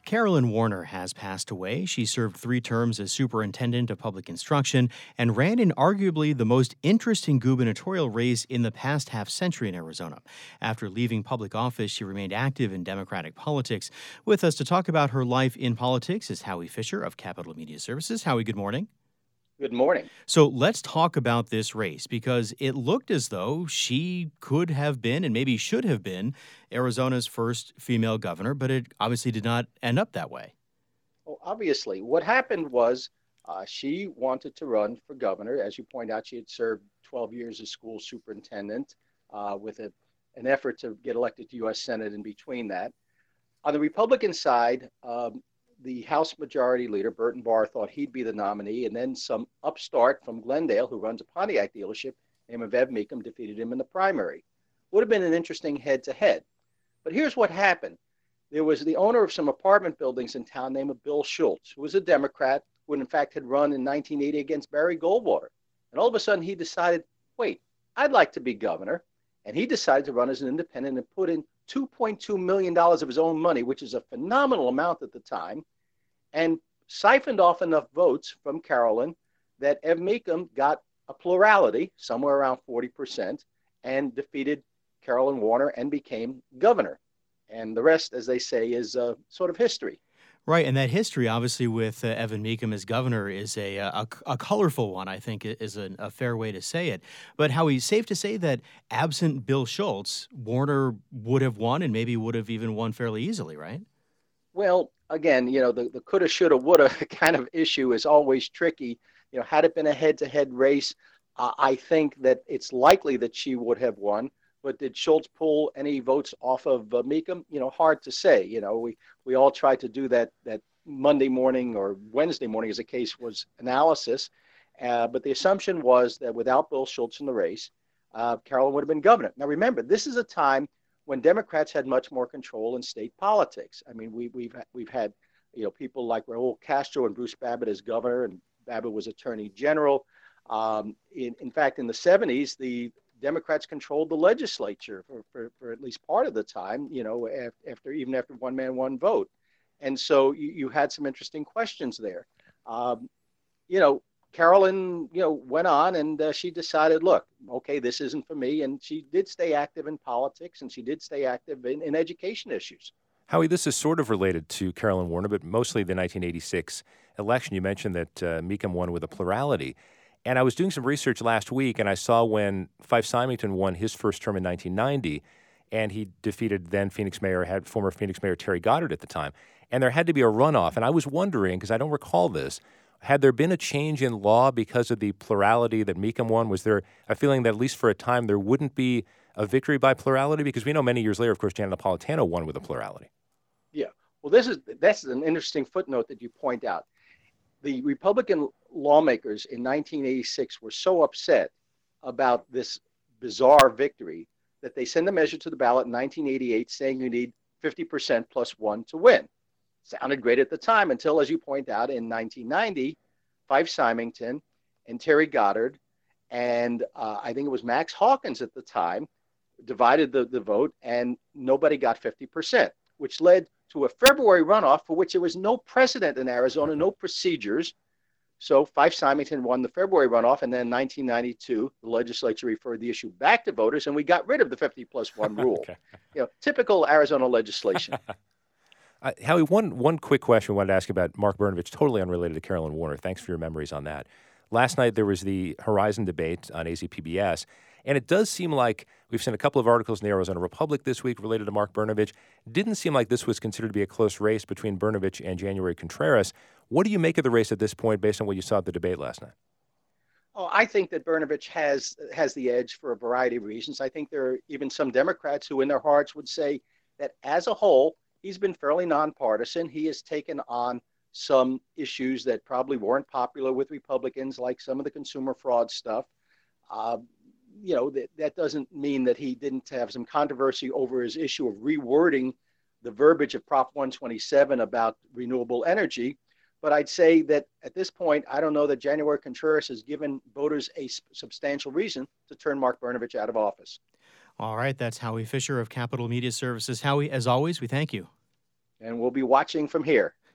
Carolyn Warner has passed away. She served 3 terms as superintendent of public instruction and ran in arguably the most interesting gubernatorial race in the past half century in Arizona. After leaving public office, she remained active in Democratic politics. With us to talk about her life in politics is Howie Fisher of Capital Media Services. Howie, good morning. Good morning. So let's talk about this race because it looked as though she could have been and maybe should have been Arizona's first female governor, but it obviously did not end up that way. Well, obviously, what happened was she wanted to run for governor. As you point out, she had served 12 years as school superintendent with an effort to get elected to U.S. Senate in between that. On the Republican side, the House Majority Leader, Burton Barr, thought he'd be the nominee, and then some upstart from Glendale, who runs a Pontiac dealership, named Ev Mecham, defeated him in the primary. Would have been an interesting head-to-head. But here's what happened. There was the owner of some apartment buildings in town named Bill Schultz, who was a Democrat, who in fact had run in 1980 against Barry Goldwater. And all of a sudden he decided, wait, I'd like to be governor. And he decided to run as an independent and put in $2.2 million of his own money, which is a phenomenal amount at the time, and siphoned off enough votes from Carolyn that Ev Mecham got a plurality, somewhere around 40%, and defeated Carolyn Warner and became governor. And the rest, as they say, is sort of history. Right, and that history, obviously, with Evan Mecham as governor is a colorful one, I think, is a fair way to say it. But Howie, safe to say that absent Bill Schultz, Warner would have won and maybe would have even won fairly easily, right? Well, again, the coulda, shoulda, woulda kind of issue is always tricky. Had it been a head-to-head race, I think that it's likely that she would have won. But did Schultz pull any votes off of Mecham? Hard to say. We all tried to do that Monday morning or Wednesday morning, as the case was, analysis. But the assumption was that without Bill Schultz in the race, Carolyn would have been governor. Now, remember, this is a time when Democrats had much more control in state politics. I mean, we've had people like Raul Castro and Bruce Babbitt as governor, and Babbitt was attorney general. In fact, in the 70s, the Democrats controlled the legislature for at least part of the time, after one man, one vote. And so you had some interesting questions there. Carolyn, went on and she decided, look, okay, this isn't for me. And she did stay active in politics and she did stay active in education issues. Howie, this is sort of related to Carolyn Warner, but mostly the 1986 election. You mentioned that Mecham won with a plurality. And I was doing some research last week, and I saw when Fife Symington won his first term in 1990, and he defeated then former Phoenix Mayor Terry Goddard at the time. And there had to be a runoff. And I was wondering, because I don't recall this, had there been a change in law because of the plurality that Mecham won? Was there a feeling that at least for a time there wouldn't be a victory by plurality? Because we know many years later, of course, Janet Napolitano won with a plurality. Yeah. Well, that's an interesting footnote that you point out. The Republican lawmakers in 1986 were so upset about this bizarre victory that they sent a measure to the ballot in 1988 saying you need 50% plus one to win. Sounded great at the time until, as you point out, in 1990, Fife Symington and Terry Goddard and I think it was Max Hawkins at the time divided the vote and nobody got 50%, which led to a February runoff for which there was no precedent in Arizona, no procedures. So Fife Symington won the February runoff, and then in 1992, the legislature referred the issue back to voters, and we got rid of the 50+1 rule. Okay. Typical Arizona legislation. Howie, one quick question we wanted to ask about Mark Brnovich, totally unrelated to Carolyn Warner. Thanks for your memories on that. Last night, there was the Horizon debate on AZPBS, and it does seem like we've seen a couple of articles in the Arizona Republic this week related to Mark Brnovich. Didn't seem like this was considered to be a close race between Brnovich and January Contreras. What do you make of the race at this point based on what you saw at the debate last night? Oh, I think that Brnovich has the edge for a variety of reasons. I think there are even some Democrats who in their hearts would say that as a whole, he's been fairly nonpartisan. He has taken on some issues that probably weren't popular with Republicans, like some of the consumer fraud stuff. That doesn't mean that he didn't have some controversy over his issue of rewording the verbiage of Prop 127 about renewable energy. But I'd say that at this point, I don't know that January Contreras has given voters a substantial reason to turn Mark Brnovich out of office. All right, that's Howie Fisher of Capital Media Services. Howie, as always, we thank you. And we'll be watching from here.